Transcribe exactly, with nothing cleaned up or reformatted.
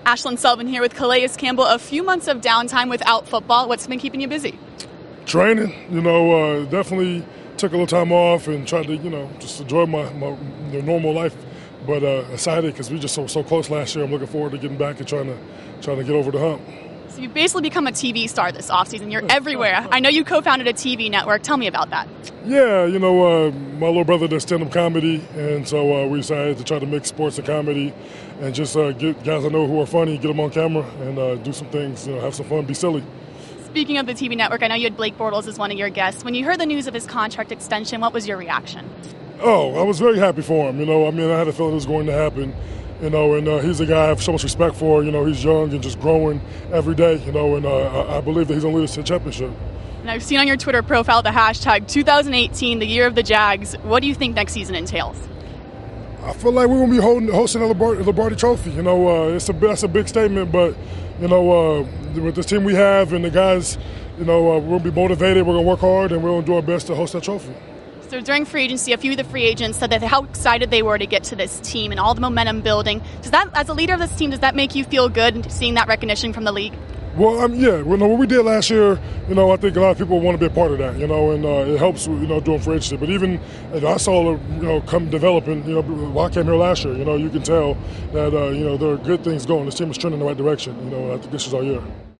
Ashlyn Sullivan here with Calais Campbell. A few months of downtime without football. What's been keeping you busy? Training. You know, uh, definitely took a little time off and tried to, you know, just enjoy my, my the normal life. But uh, excited because we just so so close last year. I'm looking forward to getting back and trying to trying to get over the hump. So you've basically become a T V star this offseason. You're everywhere. I know you co-founded a T V network. Tell me about that. Yeah, you know, uh, my little brother does stand-up comedy, and so uh, we decided to try to mix sports and comedy and just uh, get guys I know who are funny, get them on camera, and uh, do some things, you know, have some fun, be silly. Speaking of the T V network, I know you had Blake Bortles as one of your guests. When you heard the news of his contract extension, what was your reaction? Oh, I was very happy for him. You know, I mean, I had a feeling it was going to happen. You know, and uh, he's a guy I have so much respect for. You know, he's young and just growing every day, you know, and uh, I, I believe that he's going to lead us to a championship. And I've seen on your Twitter profile the hashtag two thousand eighteen, the year of the Jags. What do you think next season entails? I feel like we're going to be holding, hosting the Lombardi Trophy. You know, uh, it's a, that's a big statement, but, you know, uh, with this team we have and the guys, you know, uh, we're going to be motivated, we're going to work hard, and we're going to do our best to host that trophy. So during free agency, a few of the free agents said that how excited they were to get to this team and all the momentum building. Does that, as a leader of this team, does that make you feel good seeing that recognition from the league? Well, um, yeah, you know, what we did last year, you know, I think a lot of people want to be a part of that, you know, and uh, it helps, you know, doing free agency. But even, you know, I saw, you know, come developing, you know, while I came here last year, you know, you can tell that, uh, you know, there are good things going. This team is trending in the right direction, you know, and I think this is our year.